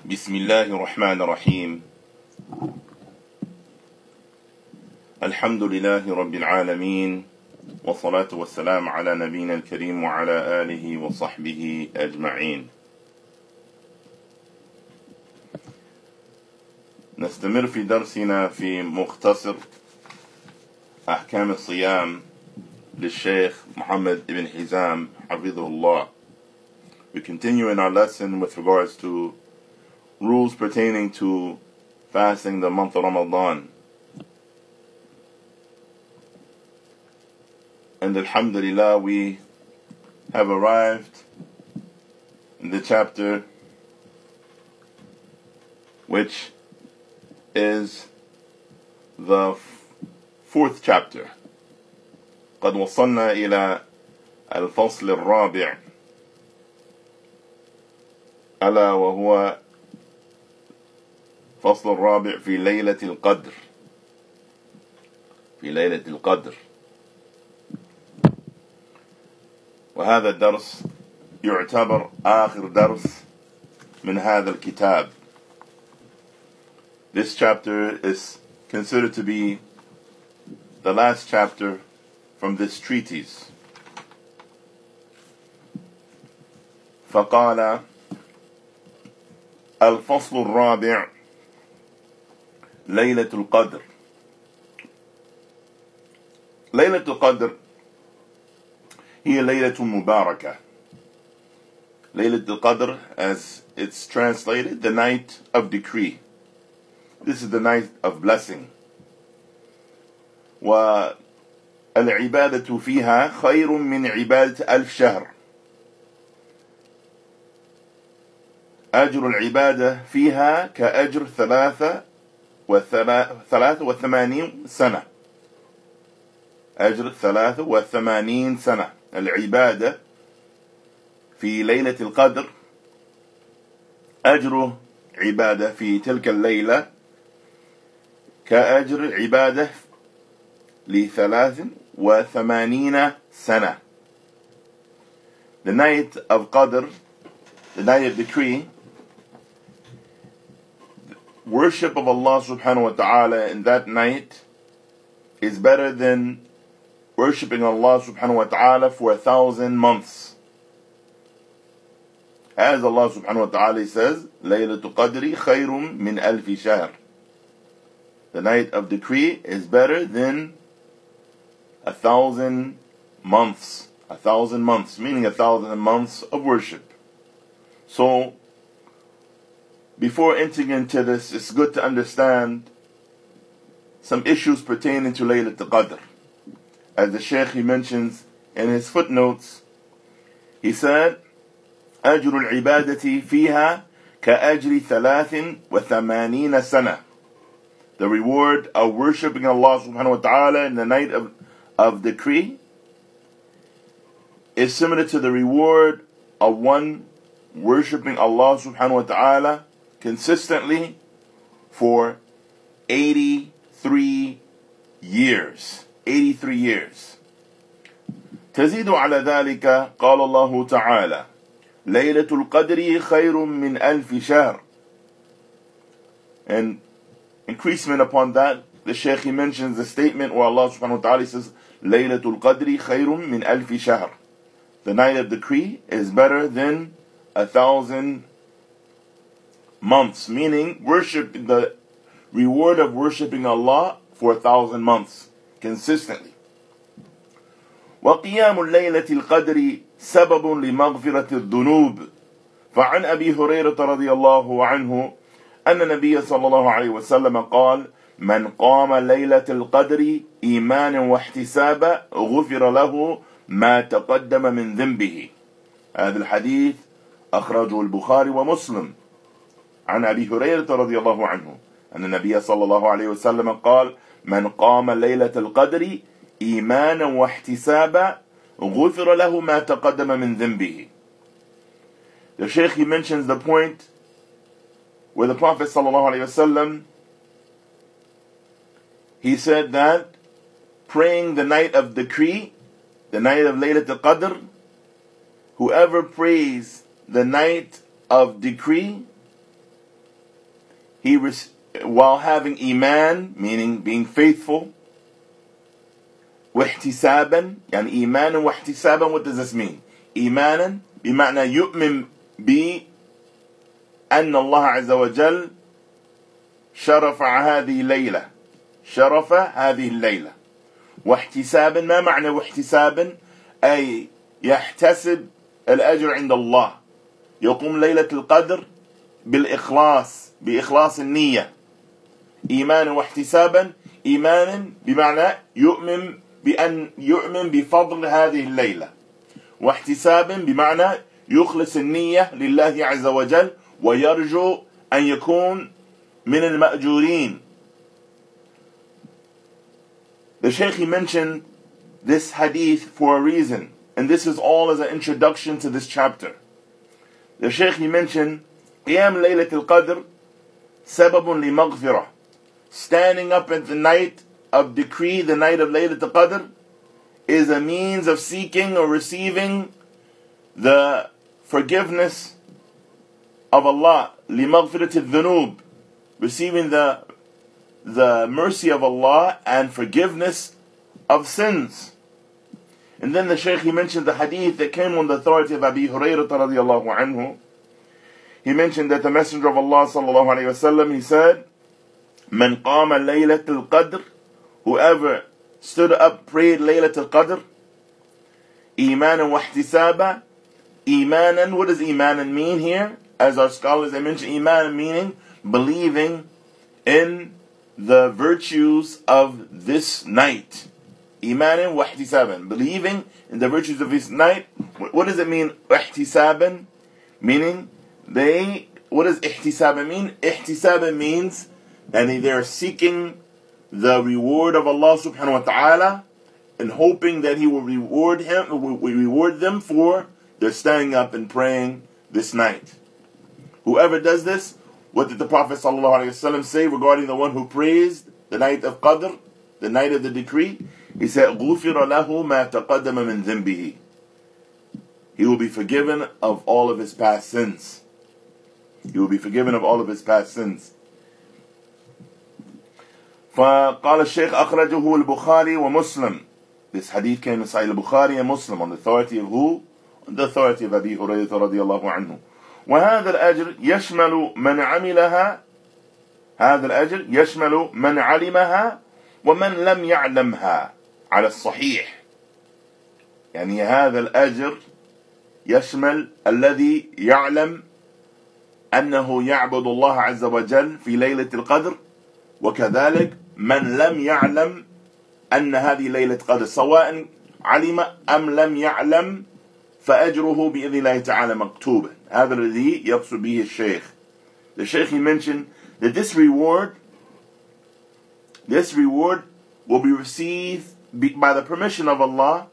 بسم الله الرحمن الرحيم الحمد لله رب العالمين والصلاة والسلام على نبينا الكريم وعلى آله وصحبه أجمعين. نستمر في درسنا في مختصر أحكام الصيام للشيخ محمد ibn Hizam حفظه الله. We continue in our lesson with regards to rules pertaining to fasting the month of Ramadan. And alhamdulillah, we have arrived in the chapter which is the fourth chapter. قد وصلنا إلى الفصل الرابع ألا وهو فصل الرابع في ليلة القدر. في ليلة القدر. وهذا الدرس يعتبر آخر درس من هذا الكتاب. This chapter is considered to be the last chapter from this treatise. فقال الفصل الرابع ليلة القدر. ليلة القدر هي ليلة مباركة. ليلة القدر, as it's translated, the night of decree. This is the night of blessing. والعبادة فيها خير من عبادة 1000 شهر. أجر العبادة فيها كأجر 83 سنة. أجر 83 سنة. العبادة في ليلة القدر، أجر عبادة في تلك الليلة كأجر عبادة ل83 سنة. The night of Qadr, the night of decree, worship of Allah subhanahu wa ta'ala in that night is better than worshipping Allah subhanahu wa ta'ala for 1,000 months. As Allah subhanahu wa ta'ala says, لَيْلَةُ قَدْرِ خَيْرٌ مِنْ أَلْفِ شَهْرٍ. The night of decree is better than 1,000 months. 1,000 months, meaning 1,000 months of worship. So, before entering into this, it's good to understand some issues pertaining to Laylat al-Qadr. As the Shaykh, he mentions in his footnotes, he said, أجر العبادة فيها كأجر 83 سنة. The reward of worshipping Allah subhanahu wa ta'ala in the night of decree is similar to the reward of one worshipping Allah subhanahu wa ta'ala consistently for 83 years. 83 years. تزيد على ذلك قال الله تعالى ليلة القدر خير من 1000 شهر. And increasement upon that, the Shaykh, he mentions the statement where Allah subhanahu wa ta'ala says ليلة القدر خير من 1000 شهر. The night of decree is better than 1,000 months, meaning worship, the reward of worshipping Allah for 1,000 months consistently. وقيام الليلة القدر سبب لمغفرة الذنوب. فعن أبي هريرة رضي الله عنه أن النبي صلى الله عليه وسلم قال من قام ليلة القدر إيمانا واحتسابا غفر له ما تقدم من ذنبه. هذا الحديث أخرجه البخاري ومسلم عن أبي هريرة رضي الله عنه أن النبي صلى الله عليه وسلم قال من قام ليلة القدر إيمانا واحتسابا غفر له ما تقدم من ذنبه. The Shaykh, he mentions the point where the Prophet صلى الله عليه وسلم, he said that praying the night of decree, the night of Laylat al-Qadr, whoever prays the night of decree, while having iman, meaning being faithful, واحتسابا يعني إيمانا واحتسابا. What does this mean? إيمانا بمعنى يؤمن بأن الله عز وجل شرف هذه الليلة، شرف هذه الليلة. واحتسابا، ما معنى واحتسابا؟ أي يحتسب الأجر عند الله، يقوم ليلة القدر بالإخلاص، بإخلاص النية. إيمانا واحتسابا، إيمانا بمعنى يؤمن بفضل هذه الليلة، واحتسابا بمعنى يخلص النية لله عز وجل ويرجو أن يكون من المأجورين. The Shaykh, he mentioned this hadith for a reason, and this is all as an introduction to this chapter. The Shaykh, he mentioned قيام ليلة القدر سبب لمغفرة. Standing up at the night of decree, the night of Laylat al-Qadr, is a means of seeking or receiving the forgiveness of Allah, لمغفرة الذنوب, receiving the mercy of Allah and forgiveness of sins. And then the Shaykh, he mentioned the hadith that came on the authority of Abi Hurairah radiallahu anhu. He mentioned that the Messenger of Allah sallallahu alayhi wasallam, he said, من قام ليلة القدر, whoever stood up, prayed Laylat al-Qadr, إيمانا واحتسابا. إيمانا, what does إيمانا mean here? As our scholars, they mention إيمانا meaning believing in the virtues of this night. إيمانا واحتسابا, believing in the virtues of this night. What does it mean? احتسابا, meaning what does احتسابا mean? احتسابا means and they're seeking the reward of Allah subhanahu wa ta'ala and hoping that He will reward them for their standing up and praying this night. Whoever does this, what did the Prophet sallallahu alaihi wasallam say regarding the one who praised the night of Qadr, the night of the decree? He said, غُفِرَ لَهُ مَا تَقَدَّمَ مِنْ ذِنْبِهِ. He will be forgiven of all of his past sins. He will be forgiven of all of his past sins. فقال الشيخ أخرجه البخاري ومسلم. This hadith came in Sahih al-Bukhari and Muslim on the authority of who? On the authority of Abi Hurairah رضي الله عنه. وهذا الأجر يشمل من عملها. هذا الأجر يشمل من علمها ومن لم يعلمها على الصحيح. يعني هذا الأجر يشمل الذي يعلم أنه يعبد الله عز وجل في ليلة القدر، وكذلك من لم يعلم أن هذه ليلة قدر، سواء علم أم لم يعلم فأجره بإذن الله تعالى مكتوبا. هذا الذي يقصد به الشيخ. The Shaykh, he mentioned that this reward will be received by the permission of Allah.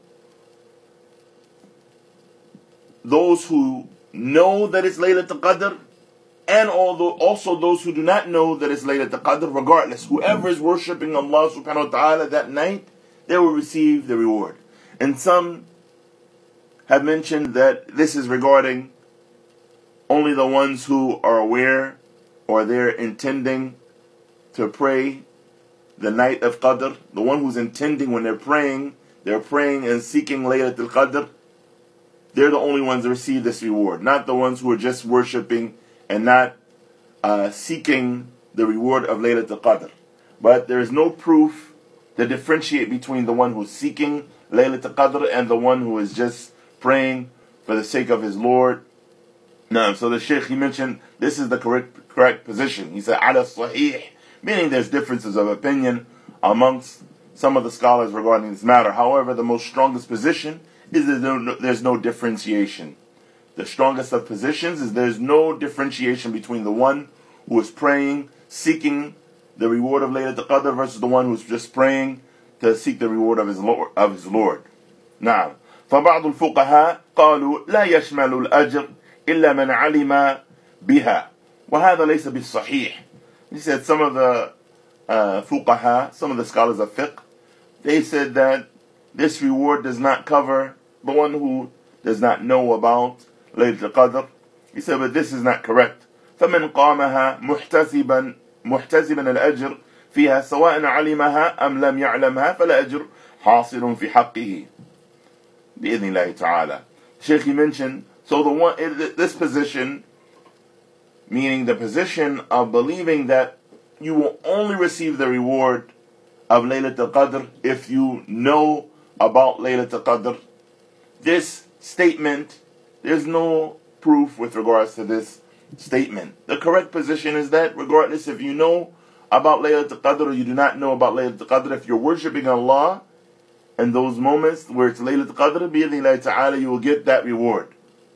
Those who know that it's Laylat al-Qadr, and also those who do not know that it's Laylat al-Qadr, regardless, whoever is worshipping Allah subhanahu wa ta'ala that night, they will receive the reward. And some have mentioned that this is regarding only the ones who are aware or they're intending to pray the night of Qadr. The one who's intending when they're praying and seeking Laylat al-Qadr. They're the only ones that receive this reward, not the ones who are just worshipping and not seeking the reward of Laylat al-Qadr. But there is no proof to differentiate between the one who's seeking Laylat al-Qadr and the one who is just praying for the sake of his Lord. No, so the Shaykh, he mentioned this is the correct position. He said ala sahih, meaning there's differences of opinion amongst some of the scholars regarding this matter. However, the most strongest position is that there's no differentiation. The strongest of positions is there's no differentiation between the one who is praying, seeking the reward of Laylat al-Qadr versus the one who's just praying to seek the reward of his Lord. Now, فبعض الفقهاء قالوا لا يشمل الأجر إلا من علم بها وهذا ليس بالصحيح. He said some of the fuqaha, some of the scholars of fiqh, they said that this reward does not cover the one who does not know about Laylat al-Qadr. He said, but this is not correct. فَمَنْ قَامَهَا مُحْتَسِبًا محتسبا الأجر فيها سواء علمها أم لم يعلمها فلا أجر حاصل في حقه بإذن الله تعالى. Sheikh, he mentioned, so this position, meaning the position of believing that you will only receive the reward of Laylatul Qadr if you know about Laylatul Qadr. This statement, there's no proof with regards to this statement. The correct position is that regardless if you know about Laylatul Qadr or you do not know about Laylatul Qadr, if you're worshipping Allah in those moments where it's Laylatul Qadr, bi'idhnillahi ta'ala, you will get that reward.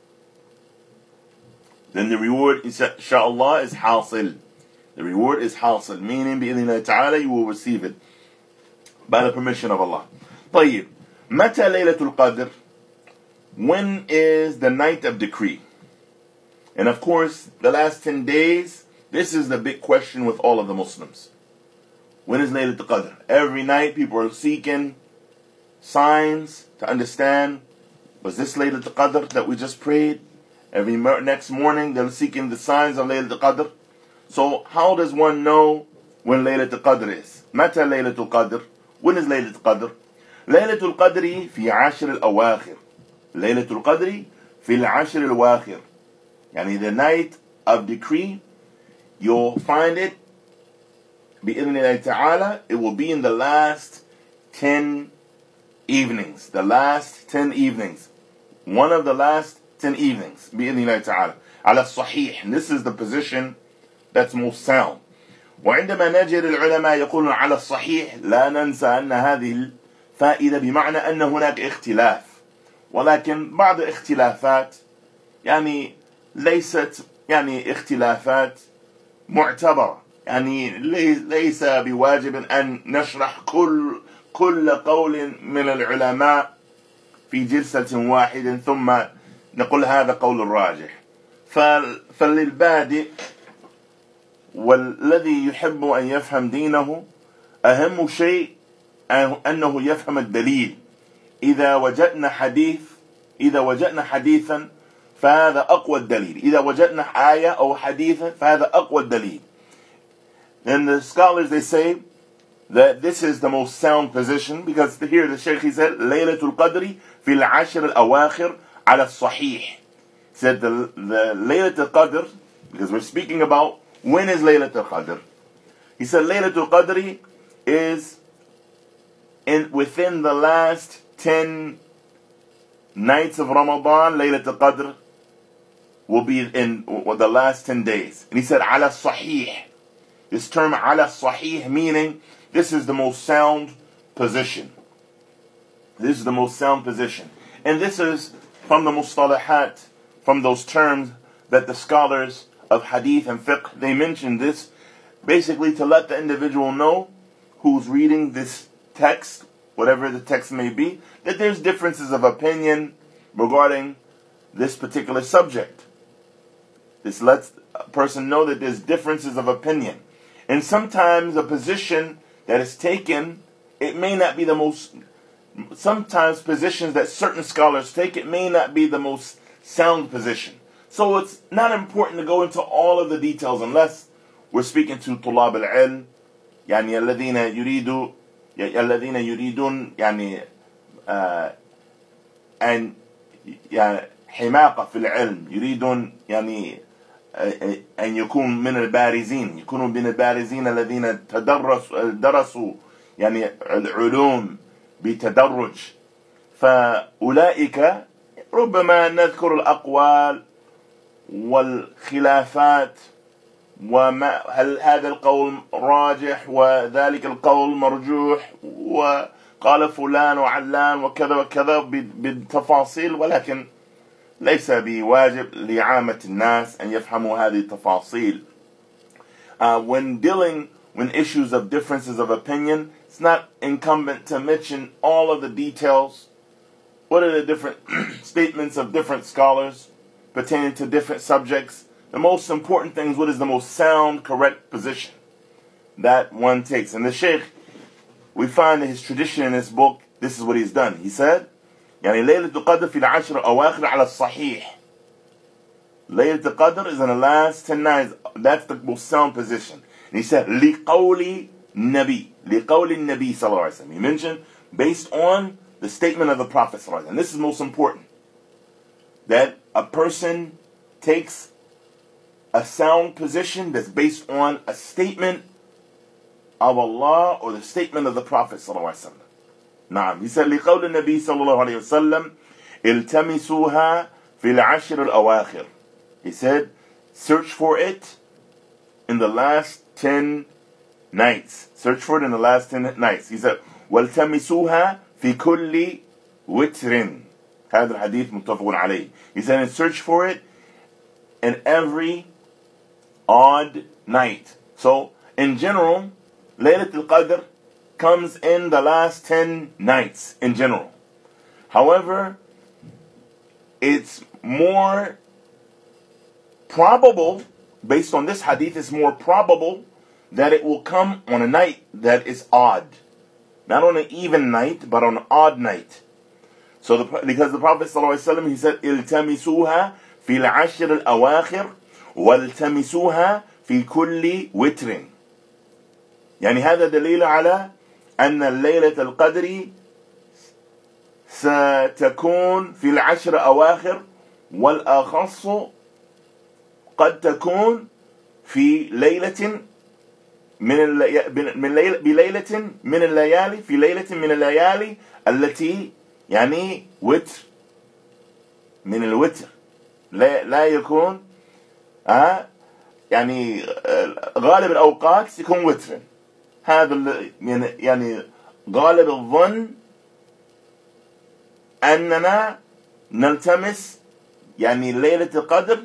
Then the reward, inshaAllah, is hasil. The reward is hasil, meaning bi'idhnillahi ta'ala, you will receive it by the permission of Allah. طيب, متى Laylatul Qadr? When is the night of decree? And of course, the last 10 days, this is the big question with all of the Muslims. When is Laylatul Qadr? Every night people are seeking signs to understand, was this Laylatul Qadr that we just prayed? Every next morning they're seeking the signs of Laylatul Qadr. So how does one know when Laylatul Qadr is? متى Laylatul Qadr? When is Laylatul Qadr? Laylatul Qadri fi عشر الأواخر. Laylatul Qadri fi العشر الأواخر. Yani the night of decree, you'll find it bi'idhnillahi ta'ala, it will be in the last 10 evenings. The last 10 evenings. One of the last 10 evenings bi'idhnillahi ta'ala. Ala sahih. And this is the position that's most sound. وعندما نجد العلماء يقولون على الصحيح لا ننسى أن هذه الفائدة بمعنى أن هناك اختلاف. ولكن بعض الاختلافات يعني ليست يعني اختلافات معتبرة. يعني ليس بواجب أن نشرح كل قول من العلماء في جلسة واحدة ثم نقول هذا قول الراجح. فللبادئ والذي يحب أن يفهم دينه أهم شيء أنه يفهم الدليل. إذا وجدنا حديثا فهذا أقوى الدليل. إذا وجدنا آية أو حديثا فهذا أقوى الدليل. And the scholars, they say that this is the most sound position because here the Shaykh, he said Laylatul Qadri fi al-ashr al-awakhir ala sahih. Said the Laylatul Qadr, because we're speaking about when is Laylatul Qadr. He said Laylatul Qadri is within the last 10 nights of Ramadan. Laylatul Qadr will be in the last 10 days. And he said ala sahih. This term ala sahih meaning this is the most sound position. This is the most sound position. And this is from the mustalahat, from those terms that the scholars of hadith and fiqh, they mention this basically to let the individual know who's reading this text, whatever the text may be, that there's differences of opinion regarding this particular subject. This lets a person know that there's differences of opinion. And sometimes a position that is taken, it may not be the most, sometimes positions that certain scholars take, it may not be the most sound position. So it's not important to go into all of the details unless we're speaking to طلاب العلم, يعني الذين يريدون يعني أن يعني حماقة في العلم, يريدون يعني أن يكون من البارزين, يكونوا من البارزين الذين درسوا يعني العلوم بتدرج. فأولئك ربما نذكر الأقوال والخلافات وما هل هذا القول راجح وذلك القول مرجوح وقال فلان وعلان وكذا وكذا بالتفاصيل, ولكن ليس بواجب لعامة الناس أن يفهموا هذه التفاصيل. When issues of differences of opinion, it's not incumbent to mention all of the details. What are the different statements of different scholars pertaining to different subjects? The most important thing is what is the most sound, correct position that one takes. And the Shaykh, we find in his tradition in this book, this is what he's done. He said, يعني ليلة القدر في العشر أواخر على الصحيح. Laylatul Qadr is in the last 10 nights. That's the most sound position. And he said, لِقَوْلِ النَّبِي. لِقَوْلِ النَّبِي sallallahu alayhi wa sallam. He mentioned, based on the statement of the Prophet sallallahu alayhi wa sallam. And this is most important. That a person takes a sound position that's based on a statement of Allah or the statement of the Prophet sallallahu alayhi wa sallam. نعم. He said, لِقَوْلِ النَّبِي صلى الله عليه وسلم التمسوها في العشر الأواخر. He said, search for it in the last 10 nights. Search for it in the last 10 nights. He said, وَالْتَمِسُوهَا فِي كُلِّ وِتْرٍ. هذا الحديث متفق عليه. He said, and search for it in every odd night. So, in general, Laylat al-Qadr comes in the last 10 nights in general. However, it's more probable, based on this hadith, it's more probable that it will come on a night that is odd. Not on an even night, but on an odd night. So, because the Prophet ﷺ, he said, التمسوها في العشر الأواخر والتمسوها في كل وتر. يعني هذا دليل على أن ليلة القدر ستكون في العشر أواخر، والأخص قد تكون في ليلة بليلة من الليالي، في ليلة من الليالي التي يعني وتر من الوتر، لا يكون يعني غالب الأوقات يكون وتر. هذا يعني غالب الظن أننا نلتمس يعني ليلة القدر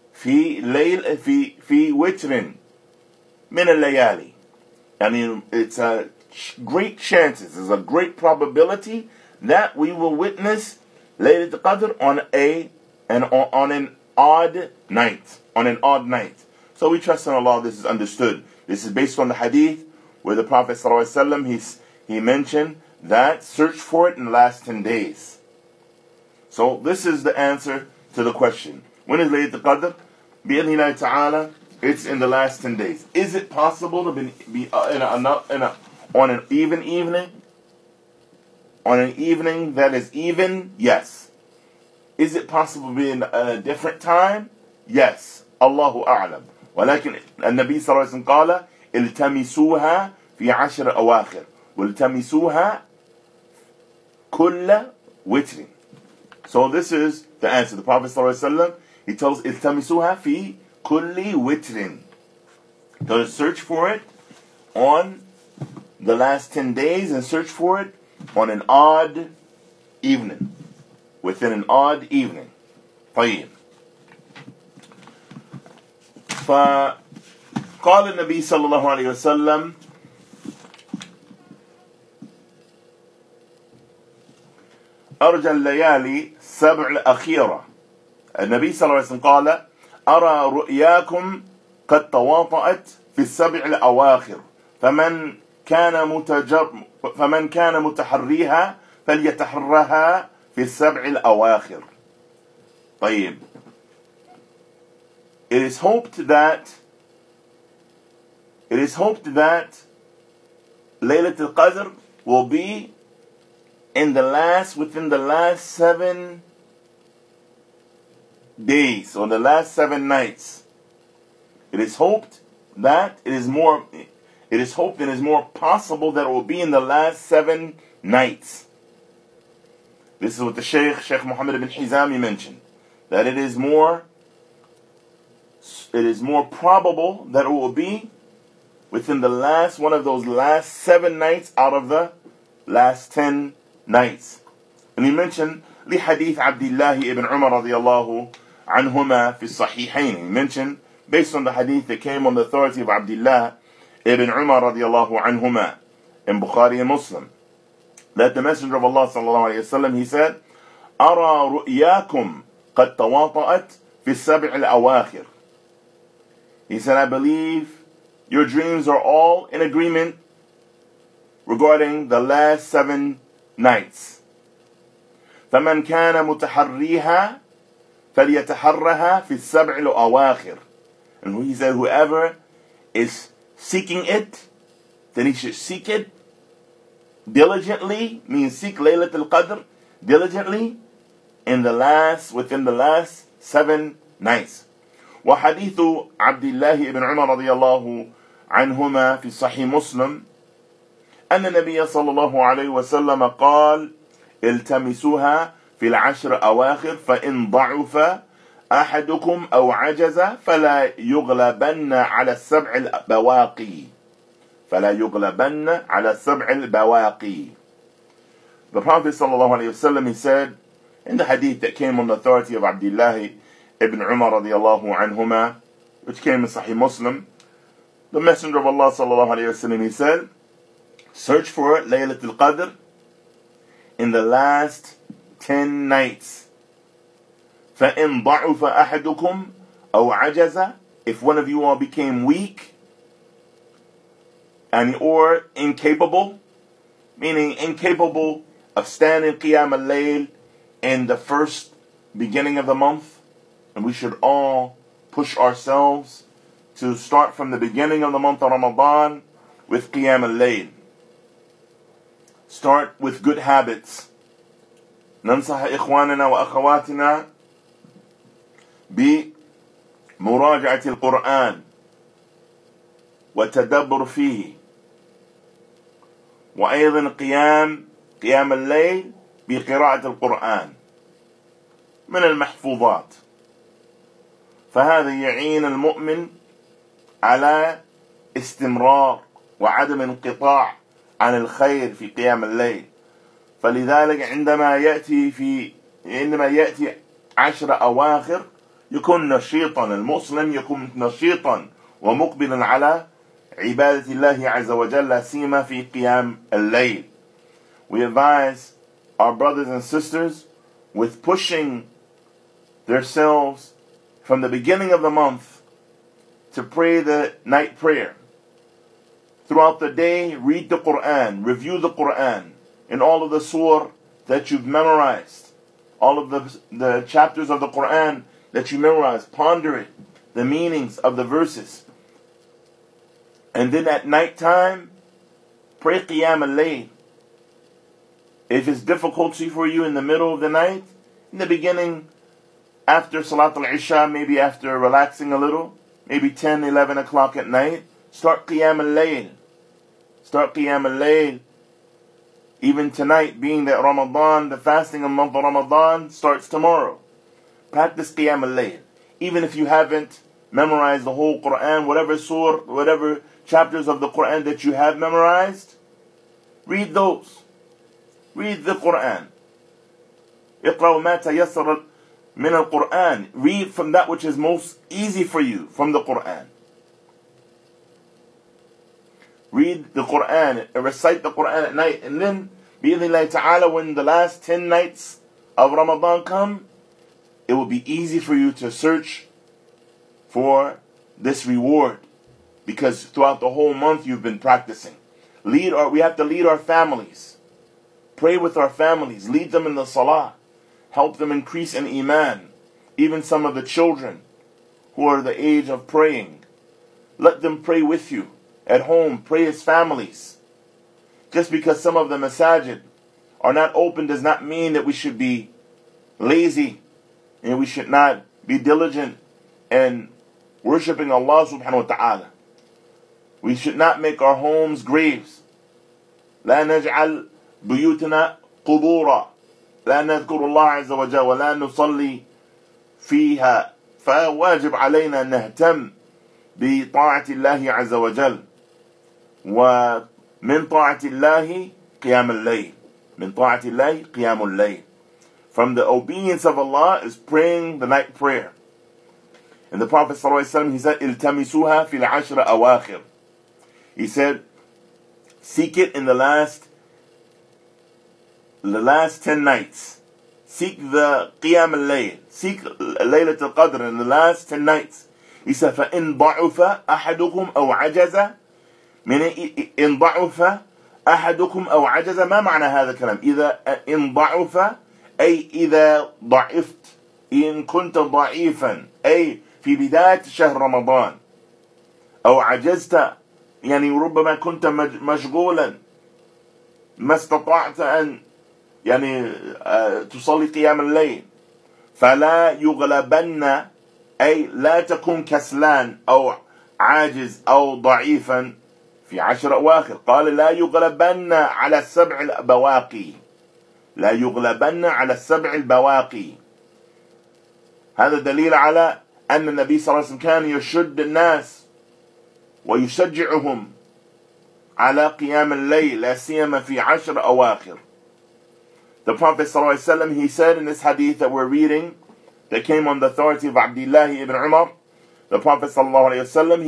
في وتر من الليالي. يعني it's a great chances, it's a great probability that we will witness Laylat al-Qadr on an odd night. On an odd night. So we trust in Allah, this is understood. This is based on the hadith where the Prophet ﷺ, he mentioned that search for it in the last 10 days. So this is the answer to the question. When is Laylat al-Qadr? Bi-idhnillahi ta'ala, it's in the last 10 days. Is it possible to be on an even evening? On an evening that is even? Yes. Is it possible to be in a different time? Yes. Allahu a'lam. ولكن النبي صلى الله عليه وسلم قال التمسوها في عشر أواخر والتمسوها كل وتر. So this is the answer. The Prophet صلى الله عليه وسلم, he tells التمسوها في كل وتر. So search for it on the last 10 days and search for it on an odd evening. Within an odd evening. طيب. فقال النبي صلى الله عليه وسلم أرجى الليالي سبع الأخيرة. النبي صلى الله عليه وسلم قال أرى رؤياكم قد تواطأت في السبع الأواخر فمن كان متحريها فليتحرها في السبع الأواخر. طيب. It is hoped that Laylat al-Qadr will be within the last 7 days or the last 7 nights. It is hoped that it is more possible that it will be in the last 7 nights. This is what the Sheikh Muhammad ibn Hizami mentioned, that it is more probable that it will be within the last one of those last 7 nights out of the last 10 nights. And he mentioned لحديث عبد الله ibn Umar رضي الله عنهما في الصحيحين. He mentioned based on the hadith that came on the authority of Abdullah ibn Umar رضي الله عنهما in Bukhari and Muslim, that the Messenger of Allah صلى الله عليه وسلم, he said, أرى رؤياكم قد تواطأت في السبع الأواخر. He said, I believe your dreams are all in agreement regarding the last 7 nights. فمن كان متحريها فليتحرها في السبع الأواخر. And he said, whoever is seeking it, then he should seek it diligently, means seek Laylatul Qadr diligently within the last 7 nights. وحديث عبد الله بن عمر رضي الله عنهما في صحيح مسلم أن النبي صلى الله عليه وسلم قال التمسوها في العشر أواخر فإن ضعف أحدكم أو عجز فلا يغلبن على السبع البواقي. فلا يغلبن على السبع البواقي. The Prophet sallallahu alayhi wasallam, he said in the hadith that came on the authority of Abdullah ibn Umar radiyallahu anhuma, which came in Sahih Muslim, the Messenger of Allah sallallahu alayhi wasallam, he said, search for Laylatul Qadr in the last 10 nights. فَإِن ضَعُفَ أَحَدُكُمْ أَوْ عَجَزَ, if one of you all became weak or incapable, meaning incapable of standing Qiyam al-Layl in the first beginning of the month, and we should all push ourselves to start from the beginning of the month of Ramadan with Qiyam al-Layl. Start with good habits. ننصح إخواننا وأخواتنا بمراجعة القرآن والتدبر فيه، وأيضا قيام الليل بقراءة القرآن من المحفوظات، فهذا يعين المؤمن على استمرار وعدم انقطاع عن الخير في قيام الليل. فلذلك عندما يأتي 10 أواخر يكون نشيطا، المسلم يكون نشيطا ومقبلا على عبادة الله عز وجل سيما في قيام الليل. We advise our brothers and sisters with pushing themselves from the beginning of the month to pray the night prayer. Throughout the day, read the Quran, review the Quran in all of the surah that you've memorized, all of the chapters of the Quran that you memorized, ponder it, the meanings of the verses. And then at night time, pray Qiyam al-Layl. If it's difficulty for you in the middle of the night, in the beginning, after Salat al-Isha, maybe after relaxing a little, maybe 10, 11 o'clock at night, start Qiyam al-Layl. Start Qiyam al-Layl. Even tonight, being that Ramadan, the fasting of the month of Ramadan starts tomorrow. Practice Qiyam al-Layl. Even if you haven't memorized the whole Quran, whatever surah, whatever chapters of the Quran that you have memorized, read those. Read the Quran. اقرأوا ما تيسر من القرآن. Read from that which is most easy for you from the Quran. Read the Quran and recite the Quran at night, and then bi'idhnillahi ta'ala, when the last 10 nights of Ramadan come, it will be easy for you to search for this reward, because throughout the whole month you've been practicing. We have to lead our families. Pray with our families. Lead them in the salah. Help them increase in iman. Even some of the children who are the age of praying, let them pray with you. At home, pray as families. Just because some of the masajid are not open does not mean that we should be lazy and we should not be diligent in worshipping Allah subhanahu wa ta'ala. We should not make our homes graves. لا نجعل بيوتنا قبورا لا نذكر الله عز وجل ولا نصلي فيها. فواجب علينا أن نهتم بطاعة الله عز وجل. ومن طاعة الله قيام الليل. من طاعة الله قيام الليل. From the obedience of Allah is praying the night prayer. And the Prophet ﷺ, he said, التمسوها في العشر أواخر. He said, seek it in the last 10 nights. Seek the Qiyam al-Layl. Seek Laylat al-Qadr in the last 10 nights. He said, فَإِن ضَعُفَ أَحَدُكُمْ أَوْ عَجَزَ. Meaning, إِن ضَعُفَ أَحَدُكُمْ أَوْ عَجَزَ. ما معنى هذا الكلام؟ إذا إن ضعف أي إذا ضعفت، إن كنت ضعيفا أي في بداية شهر رمضان، أو عجزت يعني ربما كنت مشغولا ما استطعت أن يعني تصلي قيام الليل، فلا يغلبن، أي لا تكون كسلان أو عاجز أو ضعيفا في 10 أواخر. قال لا يغلبن على 7 البواقي، لا يغلبن على 7 البواقي. هذا دليل على أن النبي صلى الله عليه وسلم كان يشد الناس ويشجعهم على قيام الليل، لا سيما في 10 أواخر. The Prophet صلى الله عليه وسلم, he said in this hadith that we're reading, that came on the authority of Abdullah ibn Umar, the Prophet صلى الله عليه وسلم,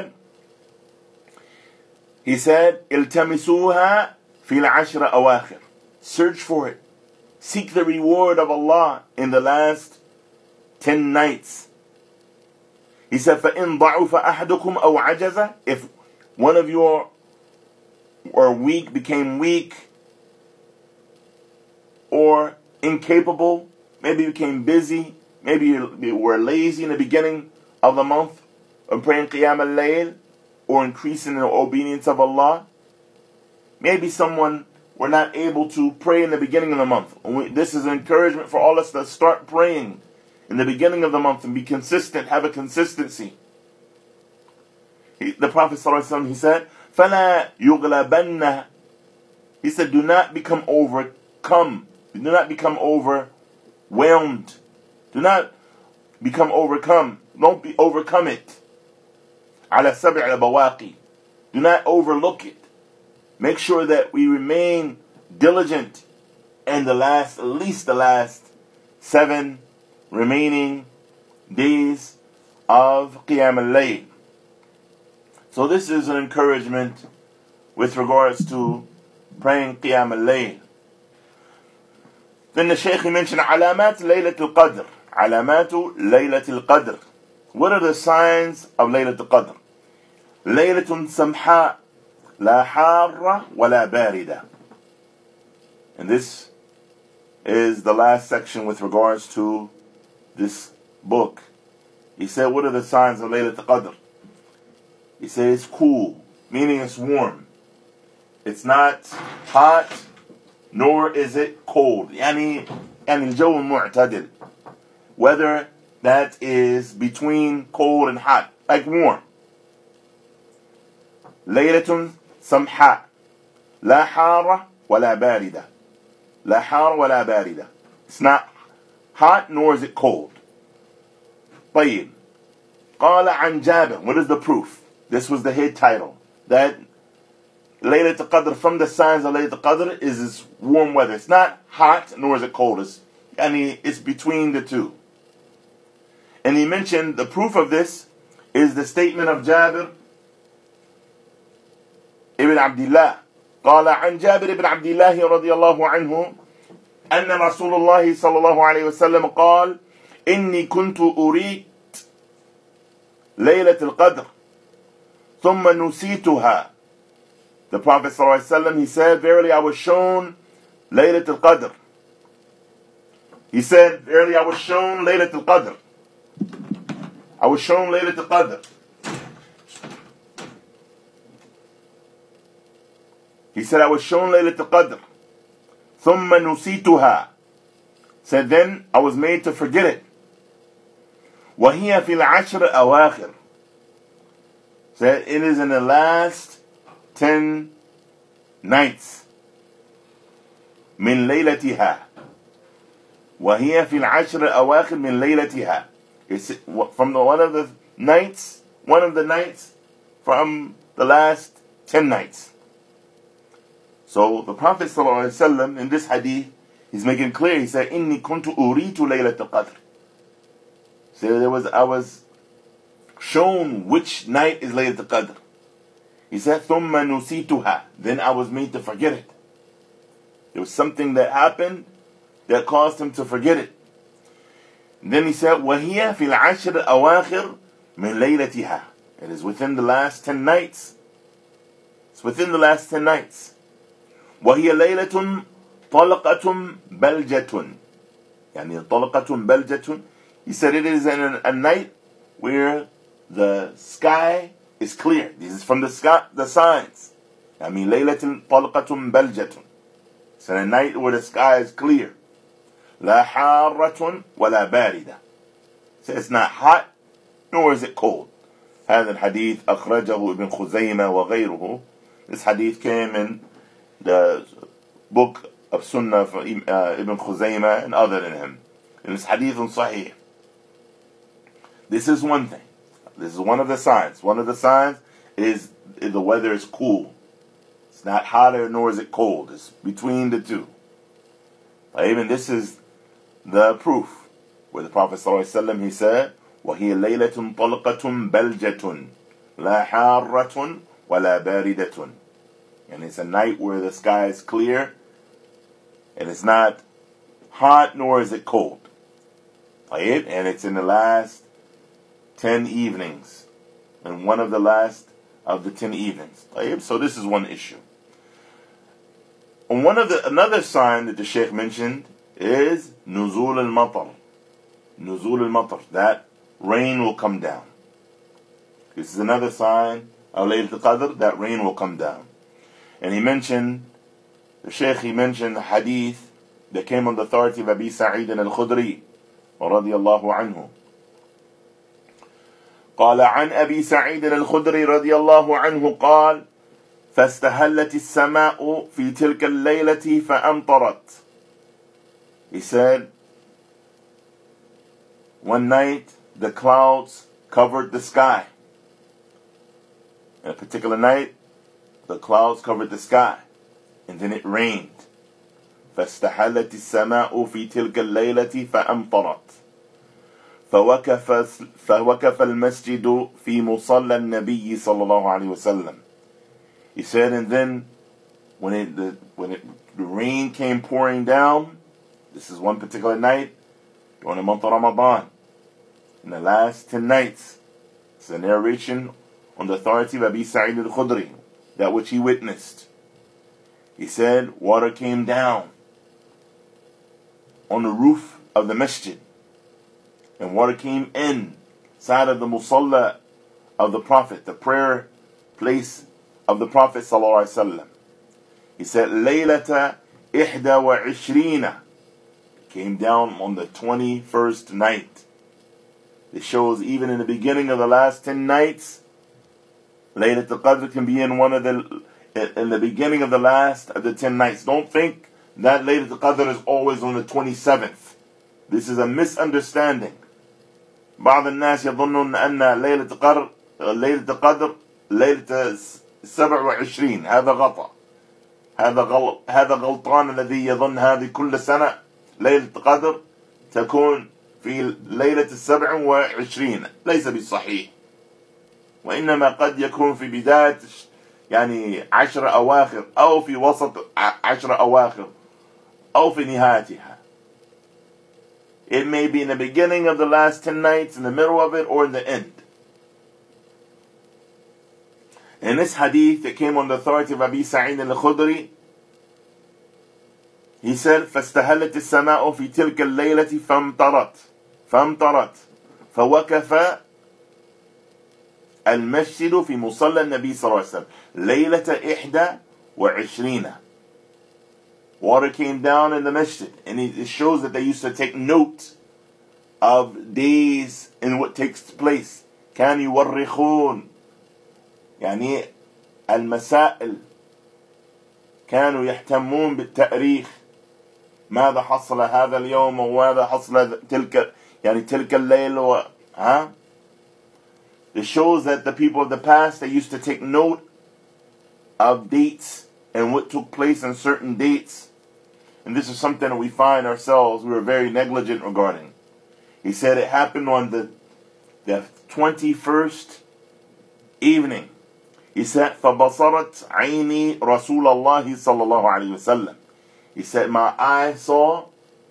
he said, التمسوها في 10 أواخر. Search for it. Seek the reward of Allah in the last 10 nights. He said, فَإِن ضَعُفَ أَحَدُكُمْ أَوْ عَجَزَ. If one of you became weak or incapable, maybe you became busy, maybe you were lazy in the beginning of the month of praying Qiyam al-Layl or increasing in the obedience of Allah. Maybe someone were not able to pray in the beginning of the month. This is an encouragement for all of us to start praying in the beginning of the month and be consistent, have a consistency. The Prophet ﷺ, he said, فَلَا يُغْلَبَنَّ. He said, do not become overcome. Do not become overwhelmed. Do not become overcome. Don't be overcome it. عَلَى سَبْعِ الْبَوَاقِي. Do not overlook it. Make sure that we remain diligent in at least the last 7 remaining days of Qiyam al-Layl. So this is an encouragement with regards to praying Qiyam al-Layl. Then the Shaykh mentioned Alamat Laylat al-Qadr. Alamatu Laylat al-Qadr. What are the signs of Laylat al-Qadr? Laylatun samha la harra wa la barida. And this is the last section with regards to this book. He said, what are the signs of Laylat al-Qadr? He said it's cool, meaning it's warm. It's not hot, nor is it cold. يعني الجو معتدل. Weather that is between cold and hot, like warm. ليلة سمحاء لا حارة ولا باردة. لا حارة ولا باردة. It's not hot nor is it cold. طيب. قال عن جابر. What is the proof? This was the head title. That Laylat al-Qadr, from the signs of Laylat al-Qadr, is this warm weather. It's not hot nor is it cold. It's between the two. And he mentioned the proof of this is the statement of Jabir ibn Abdullah. قال عن جابر بن عبد الله رضي الله عنه أن رسول الله صلى الله عليه وسلم قال إني كنت أريد ليلة القدر ثم نسيتها. The Prophet صلى الله عليه وسلم, he said, verily I was shown Laylat al-Qadr. He said, verily I was shown Laylat al-Qadr. I was shown Laylat al-Qadr. He said, I was shown Laylat al-Qadr. ثُمَّ نُسِيتُهَا. Said, then I was made to forget it. وَهِيَ فِي الْعَشْرِ أَوَاخِرِ. Said, it is in the last 10 nights. مِنْ لَيْلَتِهَا. وَهِيَ فِي الْعَشْرِ أَوَاخِرِ مِنْ لَيْلَتِهَا. It's from one of the nights from the last 10 nights. So the Prophet ﷺ, in this hadith, he's making clear, he said, إِنِّي كُنْتُ أُرِيتُ لَيْلَةَ الْقَدْرِ. So I was shown which night is Laylat al-Qadr. He said, ثُمَّ نُسِيتُهَا. Then I was made to forget it. There was something that happened that caused him to forget it. And then he said, وَهِيَ فِي الْعَشْرِ أَوَاخِرِ مِنْ لَيْلَتِهَا. It is within the last 10 nights. It's within the last 10 nights. وَهِيَ لَيْلَةٌ طَلَقَةٌ بَلْجَةٌ. يعني طَلَقَةٌ بَلْجَةٌ. He said it is a night where the sky is clear. This is from the sky, the signs. I mean, لَيْلَةٌ طَلْقَةٌ بَلْجَةٌ. It's a night where the sky is clear. لَا حَارَّةٌ وَلَا بَارِدَةٌ. So it's not hot, nor is it cold. هذا الحديث أخرجه ابن خزيمة وغيره. This hadith came in the book of Sunnah from Ibn Khuzaymah and other than him. And it's hadith sahih. This is one thing. This is one of the signs. One of the signs is the weather is cool. It's not hotter nor is it cold. It's between the two. Even this is the proof. Where the Prophet ﷺ, he said, وَهِيَ لَيْلَةٌ طَلْقَةٌ بَلْجَةٌ لَا حَارَّةٌ وَلَا بَارِدَةٌ. And it's a night where the sky is clear and it's not hot nor is it cold. And it's in the last 10 evenings. And one of the last of the 10 evenings. So this is one issue. And another sign that the Shaykh mentioned is نزول المطر. نزول المطر. That rain will come down. This is another sign of Laylatul Qadr, that rain will come down. And the Shaykh mentioned the hadith that came on the authority of Abi Sa'id al-Khudri رضي الله عنه. قال عن أبي سعيد الخدري رضي الله عنه قال فاستهلت السماء في تلك الليلة فأمطرت. He said, one night the clouds covered the sky. In a particular night, the clouds covered the sky, and then it rained. فاستحلت السماء في تلك الليلة فأمطرت. فوقف المسجد في مصلى النبي صلى الله عليه وسلم. He said, and then when the rain came pouring down, this is one particular night during the month of Ramadan, in the last 10 nights. It's a narration on the authority of Abi Sa'id al-Khudri, that which he witnessed. He said, water came down on the roof of the masjid, and water came inside of the musalla of the Prophet, the prayer place of the Prophet sallallahu alaihi wasallam. He said, Laylata ihda wa ishrina, came down on the 21st night. It shows even in the beginning of the last 10 nights, Laylatul Qadr can be in the beginning of the last of the 10 nights. Don't think that Laylatul Qadr is always on the 27th. This is a misunderstanding. بعض الناس يظنون أن ليلة القدر ليلة 27. هذا غلط. هذا غلطان الذي يظن هذه كل سنة ليلة القدر تكون في ليلة 27. ليس بالصحيح. وإنما قد يكون في بداية 10 أواخر أو في وسط 10 أواخر أو في نهايتها. It may be in the beginning of the last 10 nights, in the middle of it, or in the end. In this hadith that came on the authority of Abi Sa'id al-Khudri, he said, فَاسْتَهَلَّتِ السَّمَاءُ فِي تِلْكَ اللَّيْلَةِ فَامْطَرَتْ فَوَقَفَ المسجد في مصلى النبي صلى الله عليه وسلم ليلة 21. Water came down in the masjid, and it shows that they used to take note of days and what takes place. كانوا يورخون يعني المسائل، كانوا يهتمون بالتاريخ، ماذا حصل هذا اليوم وماذا حصل تلك الليلة It shows that the people of the past, they used to take note of dates and what took place in certain dates. And this is something that we find ourselves, we were very negligent regarding. He said it happened on the 21st evening. He said, فَبَصَرَتْ عَيْنِي رَسُولَ اللَّهِ صَلَّى اللَّهُ عَلَيْهِ وسلم. He said, my eye saw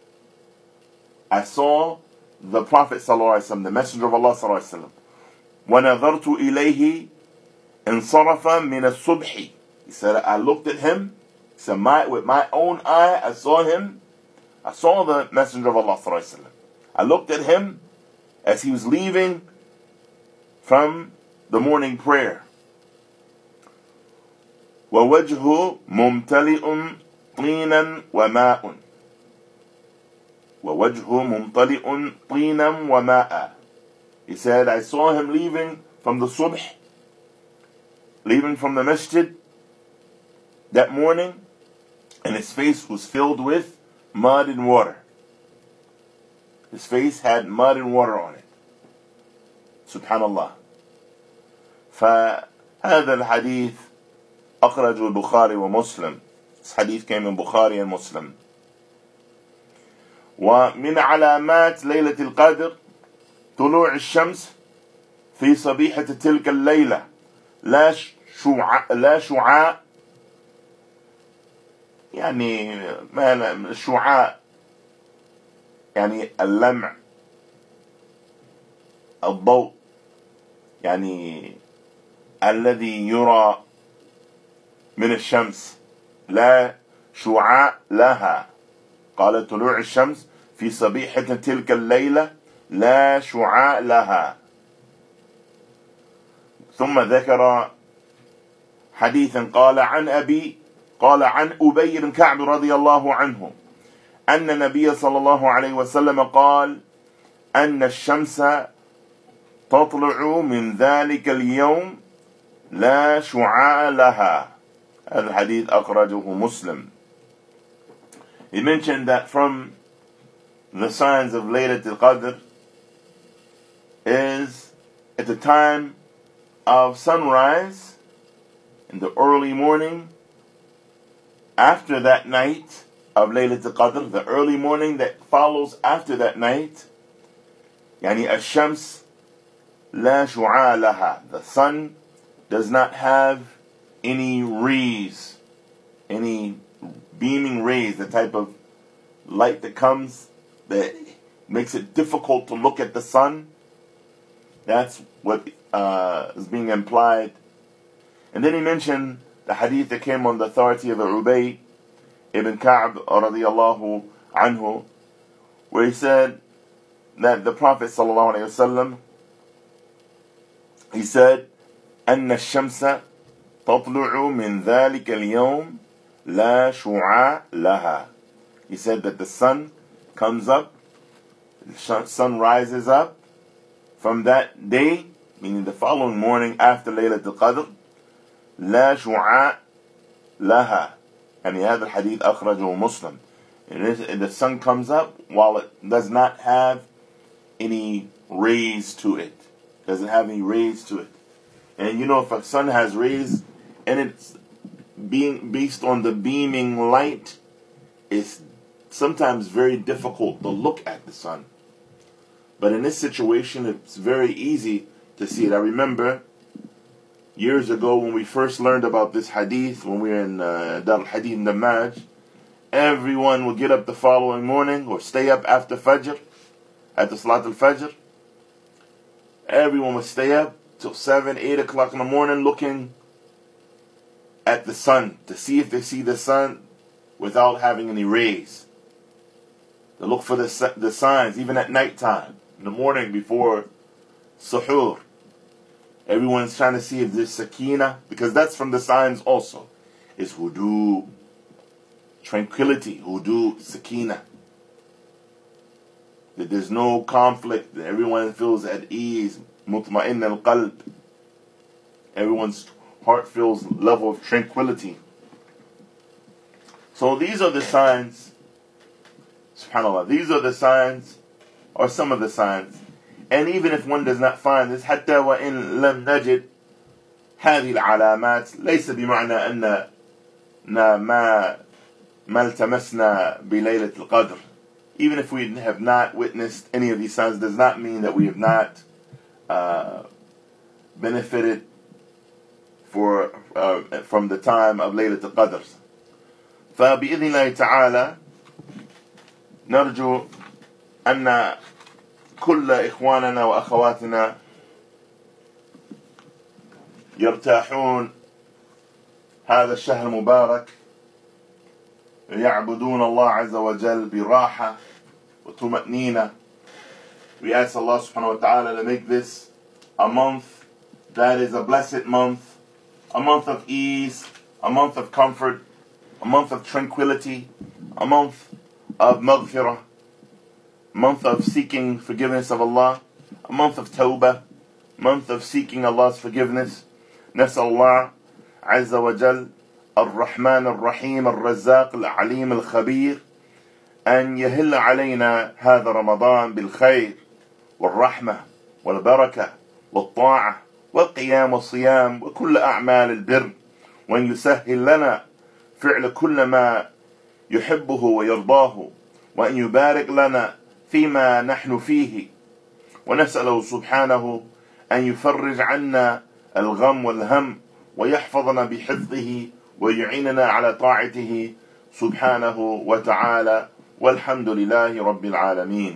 the Prophet صلى الله عليه وسلم, the Messenger of Allah صلى الله عليه وسلم. وَنَظَرْتُ إِلَيْهِ انصرف مِنَ الصُّبْحِ. He said, I looked at him. He said, with my own eye, I saw him. I saw the Messenger of Allah صلى الله عليه وسلم. I looked at him as he was leaving from the morning prayer. وَوَجْهُ مُمْتَلِئٌ طِينًا وَمَاءٌ. وَوَجْهُ مُمْتَلِئٌ طِينًا وَمَاءً. He said, I saw him leaving from the subh, leaving from the masjid that morning, and his face was filled with mud and water. His face had mud and water on it. Subhanallah. فهذا الحديث أخرجه البخاري ومسلم. This hadith came in Bukhari and Muslim. ومن علامات ليلة القدر طلوع الشمس في صبيحة تلك الليلة لا شعاع يعني ما شعاع يعني اللمع الضوء يعني الذي يرى من الشمس لا شعاع لها. قال طلوع الشمس في صبيحة تلك الليلة لا شعاع لها. ثم ذكر حديثا قال عن أبي بن كعب رضي الله عنه أن النبي صلى الله عليه وسلم قال أن الشمس تطلع من ذلك اليوم لا شعاع لها. هذا الحديث أخرجه مسلم. He mentioned that from the signs of Laylatul Qadr is at the time of sunrise in the early morning after that night of Laylatul Qadr, the early morning that follows after that night, يعني الشمس لا شعاع لها. The sun does not have any rays, any beaming rays, the type of light that comes that makes it difficult to look at the sun. That's what is being implied. And then he mentioned the hadith that came on the authority of Ubay ibn Ka'b radiyallahu anhu, where he said that the Prophet sallallahu alayhi wasallam, he said, أن الشمس تطلع من ذلك اليوم لا شعاع لها. He said that the sun comes up, the sun rises up from that day, meaning the following morning after Laylatul Qadr, لا شعاع لها. And هذا الحديث أخرجه مسلم. And the sun comes up while it does not have any rays to it. Doesn't have any rays to it. And you know, if a sun has rays and it's being based on the beaming light, it's sometimes very difficult to look at the sun. But in this situation, it's very easy to see it. I remember years ago when we first learned about this hadith, when we were in Dar al-Hadith Damaj, everyone would get up the following morning or stay up after Fajr, at the Salat al-Fajr. Everyone would stay up till 7, 8 o'clock in the morning looking at the sun to see if they see the sun without having any rays. To look for the signs, even at nighttime, in the morning before suhoor. Everyone's trying to see if there's sakina, because that's from the signs also. It's hudu, tranquility, hudu, sakina. That there's no conflict, that everyone feels at ease, mutma'in al-qalb. Everyone's heart feels level of tranquility. So these are the signs, subhanAllah, these are the signs, or some of the signs. And even if one does not find this, حتى وإن لم نجد هذه العلامات ليس بمعنى أننا ما التمسنا بليلة القدر. Even if we have not witnessed any of these signs, does not mean that we have not benefited from the time of Laylat al-Qadr. فبإذن الله تعالى نرجو أن كل إخواننا وأخواتنا يرتاحون هذا الشهر المبارك، يعبدون الله عز وجل براحة وطمأنينة. We ask Allah subhanahu wa ta'ala to make this a month that is a blessed month, a month of ease, a month of comfort, a month of tranquility, a month of maghfirah, a month of seeking forgiveness of Allah, a month of tawbah, a month of seeking Allah's forgiveness. نسأل الله عز وجل الرحمن الرحيم الرزاق العليم الخبير أن يهل علينا هذا رمضان بالخير والرحمة والبركة والطاعة والقيام والصيام وكل أعمال البر، وأن يسهل لنا فعل كل ما يحبه ويرضاه، وأن يبارك لنا فيما نحن فيه، ونسأله سبحانه أن يفرج عنا الغم والهم ويحفظنا بحفظه ويعيننا على طاعته سبحانه وتعالى، والحمد لله رب العالمين.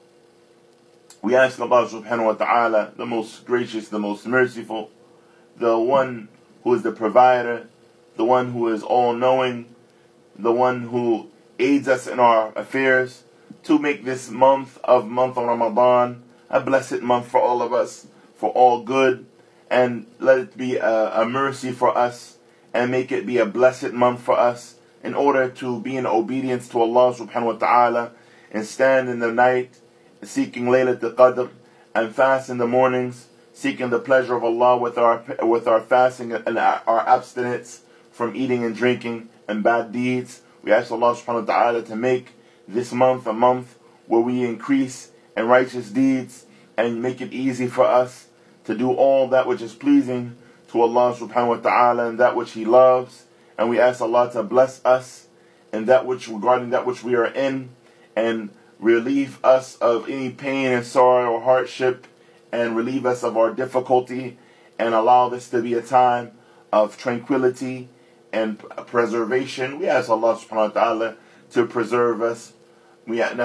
We ask Allah subhanahu wa ta'ala, the most gracious, the most merciful, the one who is the provider, the one who is all-knowing, the one who aids us in our affairs, to make this month of Ramadan a blessed month for all of us, for all good, and let it be a mercy for us, and make it be a blessed month for us, in order to be in obedience to Allah subhanahu wa ta'ala, and stand in the night seeking Laylatul Qadr, and fast in the mornings seeking the pleasure of Allah with our fasting and our abstinence from eating and drinking and bad deeds. We ask Allah subhanahu wa ta'ala to make this month a month where we increase in righteous deeds, and make it easy for us to do all that which is pleasing to Allah subhanahu wa ta'ala and that which He loves. And we ask Allah to bless us in that which, regarding that which we are in, and relieve us of any pain and sorrow or hardship, and relieve us of our difficulty, and allow this to be a time of tranquility and preservation. We ask Allah subhanahu wa ta'ala to preserve us. We at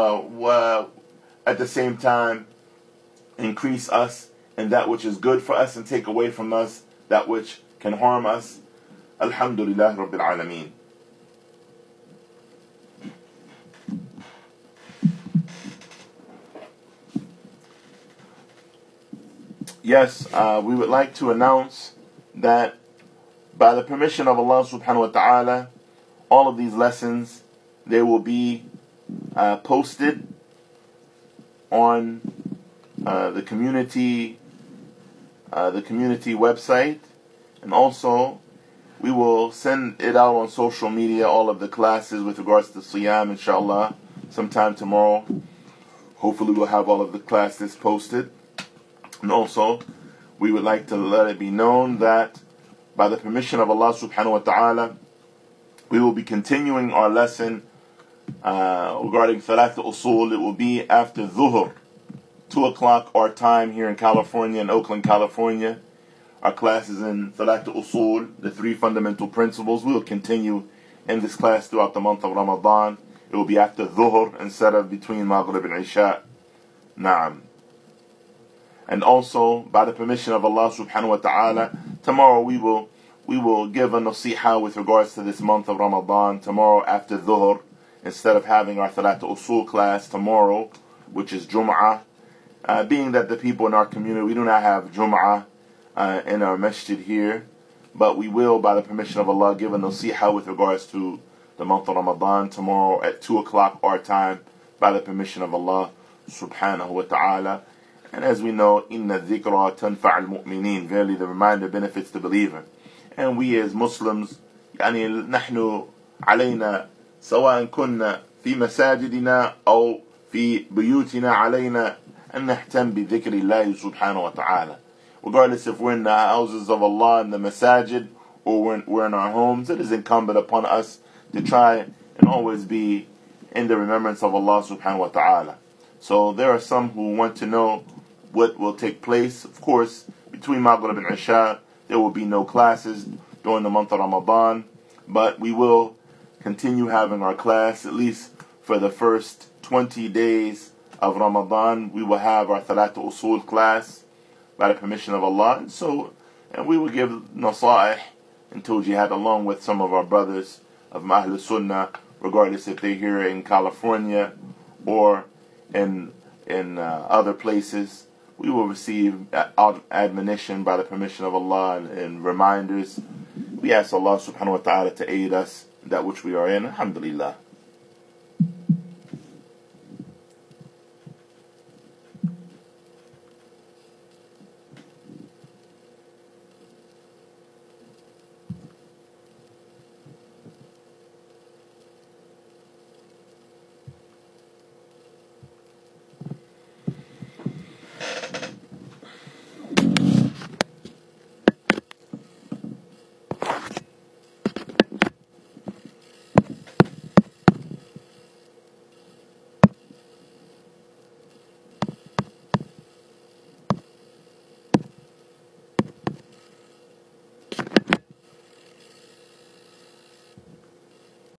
the same time increase us in that which is good for us, and take away from us that which can harm us. Alhamdulillah Rabbil Alameen. Yes, we would like to announce that by the permission of Allah subhanahu wa ta'ala, all of these lessons, they will be posted on the community website, and also we will send it out on social media, all of the classes with regards to Siyam, inshallah, sometime tomorrow. Hopefully we'll have all of the classes posted. And also, we would like to let it be known that by the permission of Allah subhanahu wa ta'ala, we will be continuing our lesson regarding Thalatha Usul. It will be after Dhuhr, 2 o'clock our time here in California, in Oakland, California. Our class is in Thalatha Usul, the 3 fundamental principles. We will continue in this class throughout the month of Ramadan. It will be after Dhuhr instead of between Maghrib and Isha. Naam. And also, by the permission of Allah subhanahu wa ta'ala, tomorrow we will give a nasiha with regards to this month of Ramadan tomorrow after Dhuhr, instead of having our Thalatha Usul class tomorrow, which is Jum'ah. Being that the people in our community, we do not have Jum'ah in our masjid here, but we will, by the permission of Allah, give a nasiha with regards to the month of Ramadan tomorrow at 2 o'clock our time, by the permission of Allah subhanahu wa ta'ala. And as we know, inna dhikra tanfa' al-mu'mineen, verily the reminder benefits the believer. And we as Muslims, يعني نحن علينا سواء كنا في مساجدنا أو في بيوتنا علينا أن نهتم بذكر الله سبحانه وتعالى. Regardless if we're in the houses of Allah, in the masajid, or we're in our homes, it is incumbent upon us to try and always be in the remembrance of Allah subhanahu wa ta'ala. So there are some who want to know what will take place. Of course, between Maghrib and Isha, there will be no classes during the month of Ramadan, but we will continue having our class, at least for the first 20 days of Ramadan. We will have our Thalatha Usul class by the permission of Allah. And we will give nasa'ih and tawjihad along with some of our brothers of Ahl Sunnah, regardless if they're here in California or in other places. we will receive admonition by the permission of Allah and reminders. We ask Allah subhanahu wa ta'ala to aid us in that which we are in. Alhamdulillah.